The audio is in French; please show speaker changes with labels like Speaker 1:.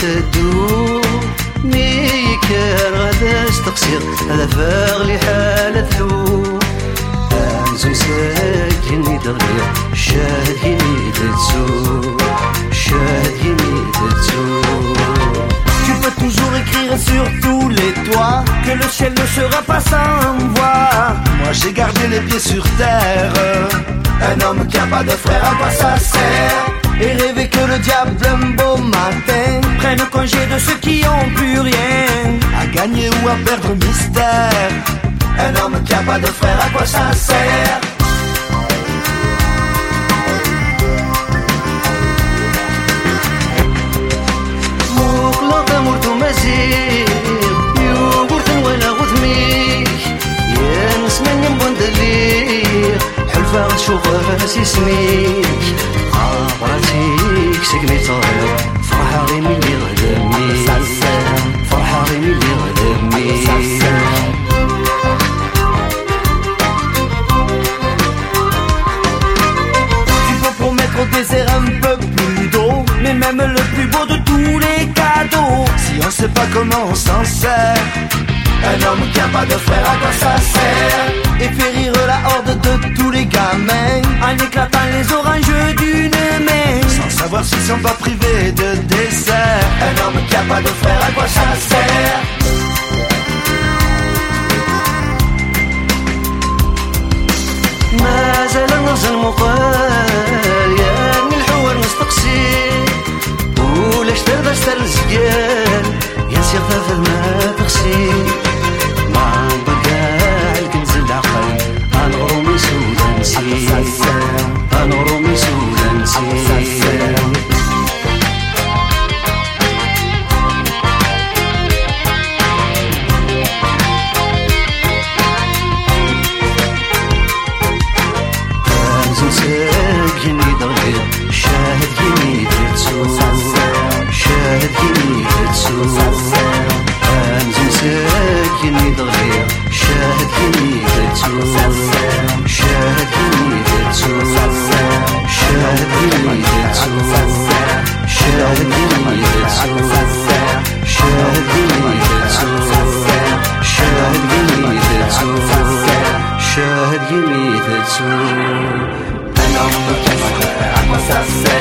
Speaker 1: تدو ميكر غدا استقصير هذا فاغلي حالة ثو أنزم ساكني دغير شاهد يمي تتسو شاهد يمي تتسو.
Speaker 2: Tu peux toujours écrire sur tous les toits que le ciel ne sera pas sans voix.
Speaker 3: Moi j'ai gardé les pieds sur terre.
Speaker 2: Un homme qui a pas de frère, à quoi ça sert? Et rêver que le diable un beau matin prenne congé de ceux qui ont plus rien.
Speaker 3: À gagner ou à perdre mystère.
Speaker 2: Un homme qui a pas de frère, à quoi ça sert?
Speaker 1: مرت مزيغ يوغورت ولا غثميك يا نسمن ينبون دليغ حلفة غتشوف سيسميك عبرتيك سقني طريق فرحة غير من اللي غدمي فرحة غير من اللي غدمي.
Speaker 2: Tu peux promettre au désert un peu plus d'eau, mais même le plus beau de tous les cadeaux,
Speaker 3: si on sait pas comment on s'en sert.
Speaker 2: Un homme qui a pas de frère, à quoi ça sert? Et fait rire la horde de tous les gamins en éclatant les oranges d'une main,
Speaker 3: sans savoir s'ils sont pas privés de dessert.
Speaker 2: Un homme qui a pas de frère, à quoi ça sert?
Speaker 1: ما زال النظر مقال يا من الحوار نستقسي ولاش ترضى الزقال يا سير ثافل ما تغسي ما بقى الكنز العقل انا غرومي سودانسي انا غرومي سودانسي. ساكني دغير شاهد يمي تتسو شاهد يمي تتسو أنزل ساكني دغير شاهد يمي تتسو شاهد يمي تتسو شاهد يمي تتسو شاهد يمي تتسو شاهد يمي تتسو شاهد يمي تتسو شاهد يمي تتسو.
Speaker 2: Un homme qui a pas de frère, à quoi ça sert?